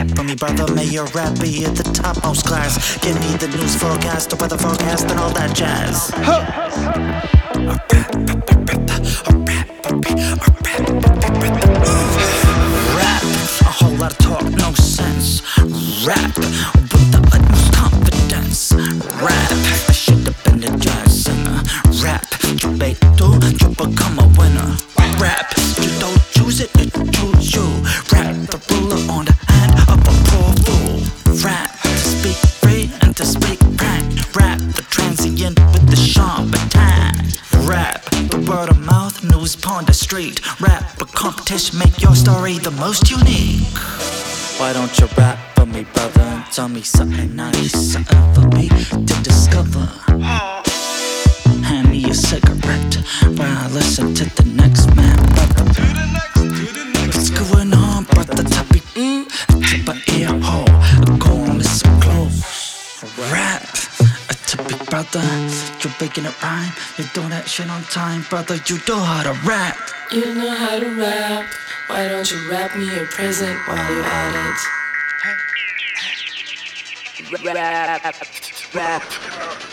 rap for me, brother? May your rap be at the topmost class. Give me the news forecast, the weather forecast, and all that jazz. Rap, a whole lot of talk, no sense. Rap with the utmost confidence. Rap, I should have been a jazz singer. Rap, you become a winner. Rap, you don't choose it, it choose you. Rap, the ruler on the hand of a poor fool. Rap, to speak free and to speak frank. Rap, the transient with the sharp attack. Rap, the word of mouth, news upon the street. Rap, a competition, make your story the most unique. Why don't you rap for me, brother, and tell me something nice, something for me to discover? Hand me a cigarette while I listen to the next man, brother. What's going on, brother? Toppy, tip my ear hole, go on, listen close. Rap, a tippy brother, you're making it rhyme. You're doing that shit on time, brother. You know how to rap. You know how to rap. Why don't you rap me a present while you're at it? Rap.